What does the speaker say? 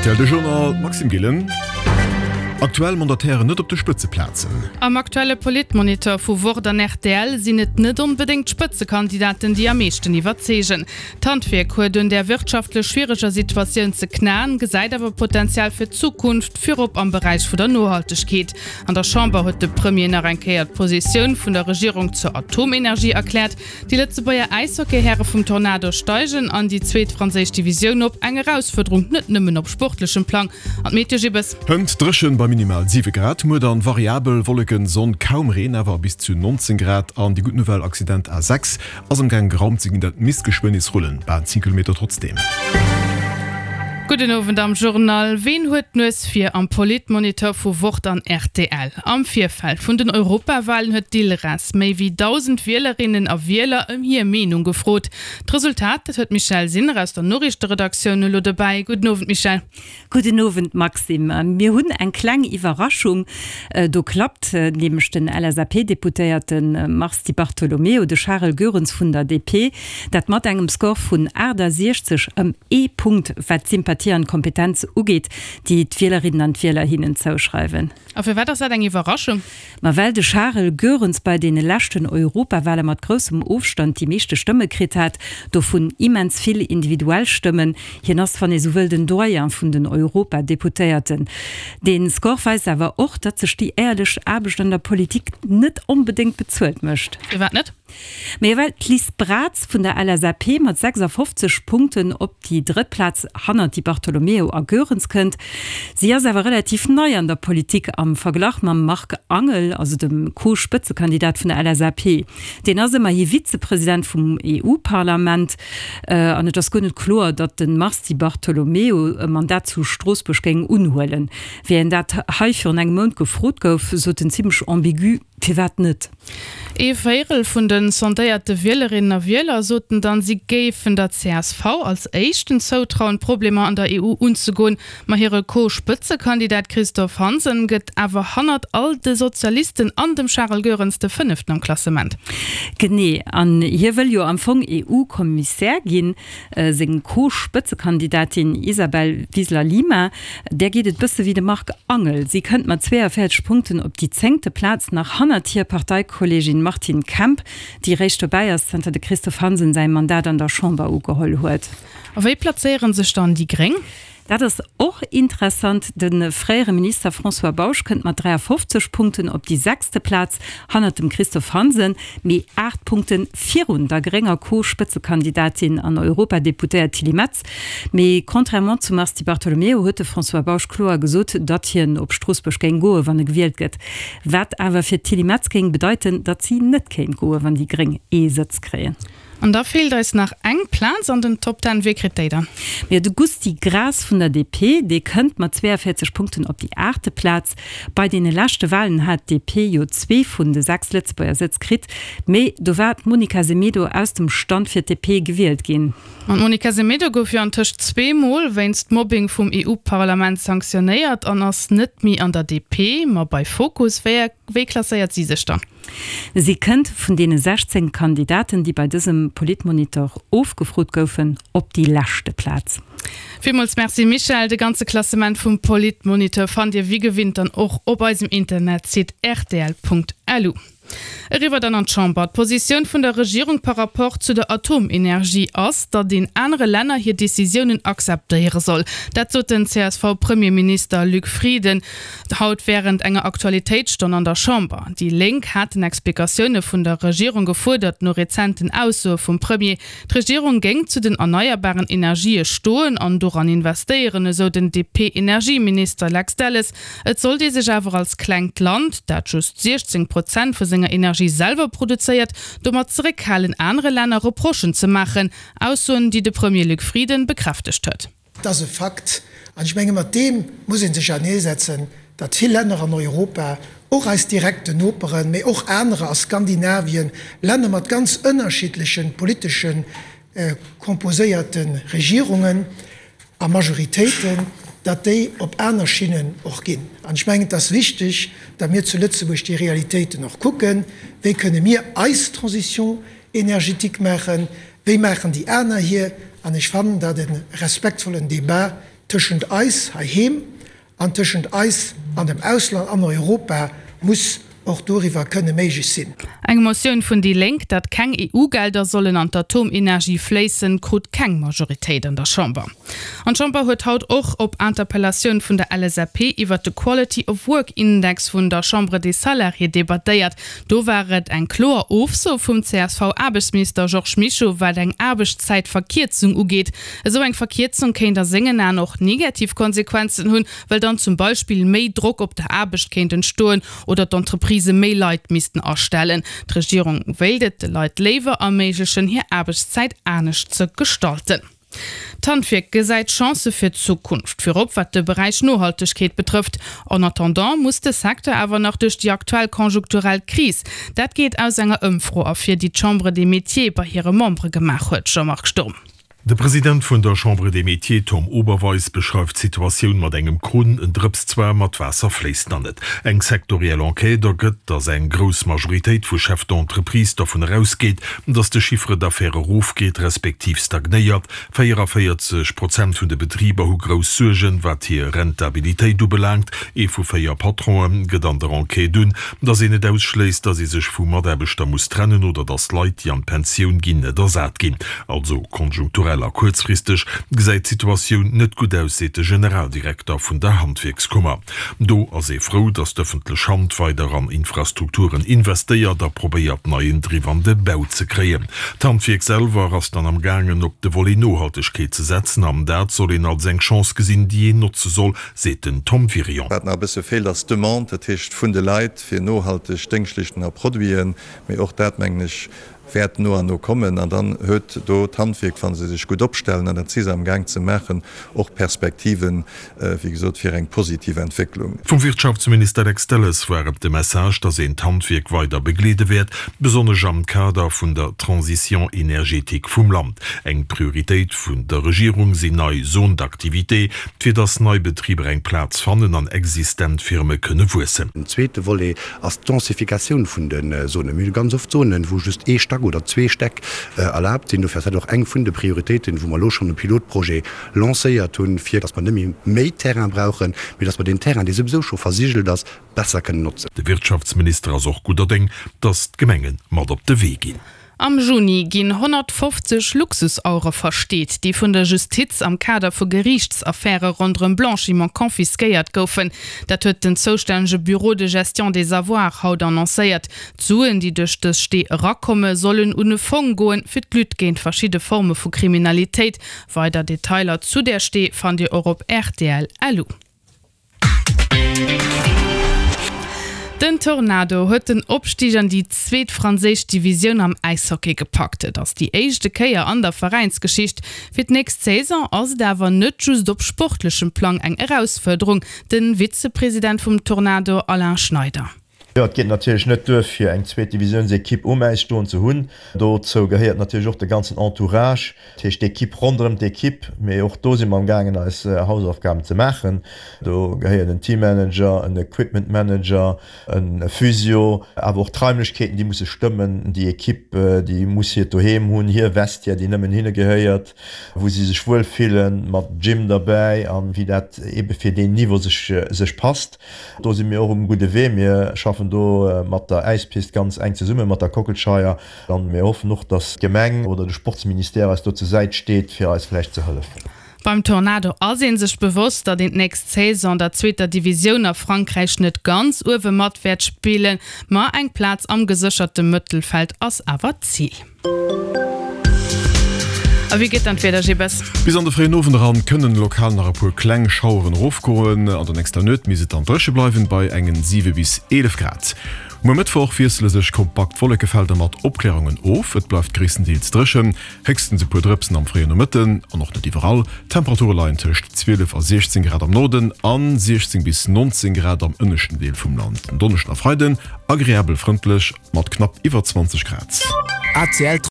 RTL de Journal Maxim Gillen. Aktuell Mandatäre net op de Spitze plazen. Am aktuelle Politmonitor vu Wort an RTL sinnet net unbedingt Spitzekandidaten, die am meeschten iwwerzegen. Tandfirkur dun der wirtschaftlich schwieriger Situation ze knaen, geseit awer Potenzial fir Zukunft fir op am Bereich vu der Nohaltegkeet. An der Chamber huet de Premier enkeiert Position vun der Regierung zur Atomenergie erklärt. Die letzte beier Eishockeyherre vum Tornado steigen an die zweetfranzisch Division op eng Herausforderung net nimmen op sportlichem Plan. An Meteorgibes. Hënd dreschen bei minimal 7 Grad mu an variabel wolleken son kaum reden awer bis zu 19 Grad an die gute Nouvelle Accident A6 as am gang Raumzigen dat Missgeschwinnis rollen bei 10 km trotzdem. Guten Abend am Journal. Wen huet nues fir am Politmonitor vu Wort an RTL? Am Vierfall vun den Europawahlen huet Dilras méi wie 1000 Wählerinnen a Wähler hier Meinung gefrot. Das Resultat das huet Michel Sinner aus der Norrichtenredaktion lo dabei. Guten Abend, Michel. Guten Abend, Maxim. Wir hunn eng klang Überraschung. Do klappt nämlich den LSAP-Deputierten Marsti Bartolomeo de Charles Görens vun der DP, dat mat engem Score vun 60 E-Punkt wat Sympathie an Kompetenz ugeht, die Wählerinnen und Wähler hinnen zuschreiben. Auf wer das eine Überraschung? Weil de Charles Görens bei den letzten Europawahlen mit großem Aufstand die meiste Stimme gekriegt hat, davon immens viele Individualstimmen, hinaus von so den Doyen von den Europadeputierten. Den Score weiß aber auch, dass sich die ehrliche Arbeit in der Politik nicht unbedingt bezahlt möchte. Wie war nicht? Weil Lies Bratz von der LSAP mit 56 Punkten ob die Drittplatz Hannah die Bartolomeo Görens könnt. Sie ist aber relativ neu an der Politik am Vergleich mit Marc Angel, also dem Co-Spitzenkandidat von der LSAP. Den ist immer hier Vizepräsident vom EU-Parlament. Und das ist nicht klar, dass den Marsti Bartolomeo ein Mandat zu Straßburg gegen unholen. Während das häufig in einem Monat gefragt wird, so ziemlich ambigu, wie wird nicht. Evael vun den sondéierte Wählerinnen a Wähler soten dann sie géfen der CSV als echten zoutrauen Probleme an der EU unzugun. Ma here Co-Spitzekandidat Christoph Hansen gëtt awer 100 alte Sozialisten an dem Charles Görens de 5. am Klassement. Genné an hier will jo am Fong EU-Kommissär gin segen Co-Spitzekandidatin Isabel Wiesler-Lima, der gehtet bisse wie de Marc Angel. Sie könnt mat 42 Punkten op die 10. Platz nach Hannah Parteikollegin Martin Kemp, die rechte Bayers hinter de Christoph Hansen sein Mandat an der Chamber ugeholt huet. Wie platzieren sich dann die Gring? Das ist auch interessant, den frühere Minister François Bausch könnt man 53 Punkten auf die 6. Platz, handelt dem Christoph Hansen mit 8 Punkten 400 geringer Co-Spitzenkandidatin an Europadeputée Tilly Metz. Mais contrairement zu Marsti Bartolomeo hatte François Bausch klar gesagt, dass hier auf Straßburg kein Go, wenn er gewählt wird. Was aber für Tilly Metz ging bedeuten, dass sie nicht kein Go, wenn die gering E-Sitz kriegen. Und da fehlt es nach eng Plan an den Top 10 Kriterien. Ja, du Gusti Gras von der DP, die könnt man 42 Punkten auf die 8. Platz. Bei den letzten Wahlen hat DP jo 2 von den 6 Letzbauer Sitz gekriegt. Aber da wird Monika Semedo aus dem Stand für DP gewählt gehen. Und Monika Semedo gouf ja an Tisch 2-mal, wenn's Mobbing vom EU-Parlament sanktioniert und als nicht mehr an der DP, mal bei Fokus, wie klassiert sie sich dann? Sie könnt von den 16 Kandidaten, die bei diesem Politmonitor aufgefragt gofen, op die letzte Platz. Vielmals merci Michel, de ganze Klassement vom Politmonitor fand ihr wie gewinnt dann auch op im Internet sieht rtl.lu. Riwer dann an Chamber Position von der Regierung par rapport zu der Atomenergie aus, da den andere Länder hier Decisionen akzeptieren soll. Dazu den CSV Premierminister Luc Frieden haut während enger Aktualitätsstunde an der Chamber. Die Link hat Explikationen von der Regierung gefordert, nur rezenten Aussur vom Premier. Die Regierung ging zu den erneuerbaren Energien stohlen und daran investieren, so den DP-Energieminister Lex Dallas. Es soll sich aber als kleines Land, das just 16% für seine Energie selber produziert, dummer zurückhalten andere Länder Reprochen zu machen, außer die der Premier Luc Frieden bekräftigt hat. Das ist ein Fakt. Und ich meine, mit dem muss ich sich ansetzen, dass viele Länder in Europa, auch als direkte Operen, aber auch andere als Skandinavien, Länder mit ganz unterschiedlichen politischen komposierten Regierungen, Majoritäten, dass die auf einer Schiene auch gehen. Und ich meine, das ist wichtig, dass wir zu Lützeburg die Realitäten noch gucken. Wie können wir Transition energetik machen? Wie machen die anderen hier? Und ich fand, dass den respektvollen Debat tschend Eis haheem an tschend Eis an dem Ausland an Europa muss auch darüber könne méigich sinn. Eg Motion vun die Lenk, dat keng EU-Gelder sollen an Atomenergie flessen, krut keng Majoritéit an der Chamber. An Chamber huet haut och op Interpellationun vun der LSAP iwwer de Quality of Work Index vun der Chambre des Salariés debatteiert. Do waret eng Klor of so vum CSV Arbeitsminister Georges Michaud, weil eng Arbeitszeitverkehrzung ugeht. So eng Verkehrzung kenint der Sengen er noch Negativkonsequenzen hunn, weil dann zum Beispiel méi Druck op der Arbeit kenten stohlen oder d'Entreprise mehr Leute müssten erstellen. Die Regierung wählt die Leute Lever ermöglichen, hier Arbeitszeit ernst zu gestalten. Tanfik geseit Chance für Zukunft für op wat de Bereich Nachhaltigkeit betrifft. En attendant muss der Sektor aber noch durch die aktuell konjunkturelle Krise. Dat geht aus einer Umfrage für die Chambre des Métiers bei ihrem Membre gemacht hat, Jean-Marc Sturm. Der Präsident von der Chambre des Métiers Tom Oberweis beschreibt Situation mit engem Grund en Dripszwer mat Wasser fließt net. Eng sektoriell Enquete gëtt, dass eng groß Majorität vu Chef d'Entreprise davon rausgeht, dass de Chiffre d'affaire hochgeht respektiv stagniert. 44% vun de Betrieber hu groß surgen, wat hier Rentabilität du belangt, vu 4 Patronen get an der Enquete dun, dass se net ausschläst, dass sie sich vu Maderbeter muss trennen oder das Leid die an Pension ginne der Saat gin. Also konjunkturell kurzfristig seit Situation net gut aussete Generaldirektor vun der Handwerkskammer. Do as froh, dass d'öffentliche Hand weiter an Infrastrukturen investiert, da probiert neuen drivende Bau zu kreen. Handwerk selber as dann am gangen op de Wolle Nachhaltigkeit zu setzen, am dat soll ihn als eng Chance gesinn, die nutzen soll, se den Tom Virion. Bis viel als Demand, dat hicht vun de Leiit fir nachhaltig denkschlichten Produieren, mir auch datmänglisch werd nur an no kommen, an dann huet do Handwerk van se sich gut opstellen, an der Ziel am Gang zu machen, auch Perspektiven wie gesagt fir eng positive Entwicklung. Vom Wirtschaftsminister Extelles war de Message, dass en Handwerk weiter beglede wird, besonders am Kader vun der Transition energetik vum Land. Eng Priorität vun der Regierung sie neu Sonaktivité fir das Neubetrieb eng Platz fannen an existent Firme könne wussen. Zweite Wolle als Densifikation vun den Sonnen ganz oft Zonen, wo just oder 2 Steck erlaubt sind, du fährst doch eng vun de Prioritäten, wo man lo schon ein Pilotprojekt lancéiert tun, fir dass man nämlich méi Terrain brauchen, wie dass man den Terrain die sowieso schon versiegelt, das besser können nutzen. Der Wirtschaftsminister ist auch guter Ding, dass Gemengen mat op de Weg gehen. Am Juni gin 150 Luxuseure versteht, die vun der Justiz am Kader vu Gerichtsaffäre rondrem Blanchiment konfiskeiert goufen. Dat huet den zostänge Büro de Gestion des Avoirs haut annoncéiert. Zuen, die duch des Ste rakomme, sollen une Fong goen fir Lüt géint verschiedene Formen vu Kriminalität. Weiter Detailer zu der Ste fan die Europe RTL Allu. Den Tornado huet den Opstieg an die zweet Franzisch Division am Eishockey gepackt. Dats die eischchte Keier an der Vereinsgeschicht fir nächst Saison ass dawer net just op sportlechem Plan eng Herausforderung, den Vizepräsident vum Tornado Alain Schneider. Ja, geht natürlich net durch fir eng zweet Divisionsekipp Meissto zu hunn. Dozo gehört natürlich auch de ganzen Entourage, d'Ekipp rondem d'Ekipp, méi auch do si man gangen als Hausaufgaben zu machen. Do geheiert den Teammanager, een Equipmentmanager, een Physio, aber auch Träumlichkeiten, die muss stimmen, die Ekipp, die muss hier doheim hunn, hier West ja die nëmmen hinne geheiert, wo sie sich wohl fühlen, mat Gym dabei, an wie dat eben fir den Niveau sich passt. Do sind mir auch gute Weh, mir schaffen mat der Eispist ganz eng ze summe mat der Kokelscheier, dann mir hoffen noch das Gemeng oder de Sportsminister als dort zur Seite steht fir als vielleicht zu helfen. Beim Tornado asinn sech bewusst, dat den nächst Saison der 2. Division auf Frankreich net ganz uwe matwert spielen, ma eng Platz am gesicherte Mittelfeld ass awer Ziel. Wie geht dann wieder Gibes? Bis an der freien Ofenraum können lokal nach pur Kkleng Schauren Rofkoen an der nächster Not mis an Drsche bleiwen bei engen 7 bis 11 Grad. Mittwoch fiesle sech kompakt volle Gefälter mat Obklärungen of, et bleibt Grisendienst dreschen, hexten se pudripsen am freien Mitten, an noch net überall, Temperaturlein tischcht 12 a 16 Grad am Norden, an 16 bis 19 Grad am inneschen Deel vum Land. Donnerstag nach Freiden, agréabel freundlich, mat knapp iwwer 20 Grad.